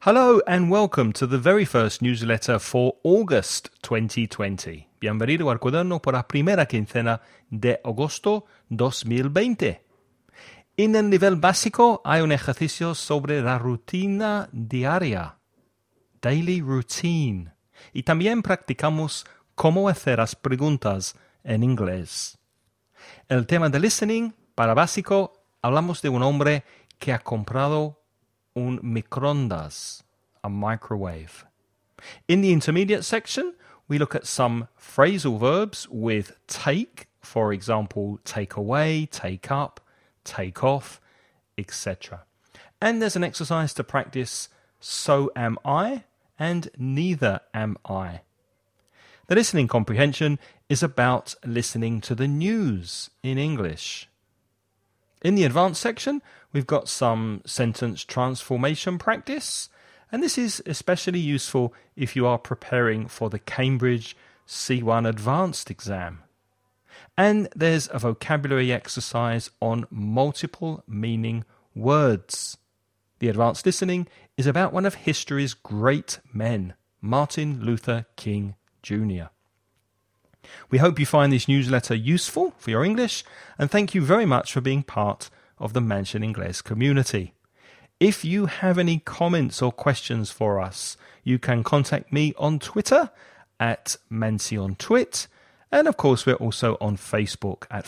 Hello and welcome to the very first newsletter for August 2020. Bienvenido al cuaderno por la primera quincena de agosto 2020. En el nivel básico hay un ejercicio sobre la rutina diaria, daily routine, y también practicamos cómo hacer las preguntas en inglés. El tema de listening, para básico, hablamos de un hombre que ha comprado un microondas, a microwave. In the intermediate section, we look at some phrasal verbs with take, for example, take away, take up, take off, etc. And there's an exercise to practice so am I and neither am I. The listening comprehension is about listening to the news in English. In the advanced section, we've got some sentence transformation practice, and this is especially useful if you are preparing for the Cambridge C1 Advanced exam. And there's a vocabulary exercise on multiple meaning words. The advanced listening is about one of history's great men, Martin Luther King Jr. We hope you find this newsletter useful for your English, and thank you very much for being part of the Mansion Inglés community. If you have any comments or questions for us, you can contact me on Twitter at MansionTwit, and of course we're also on Facebook at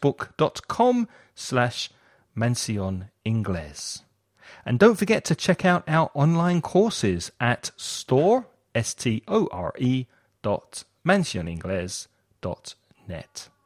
facebook.com/MansionInglés. And don't forget to check out our online courses at store.mansioningles.net.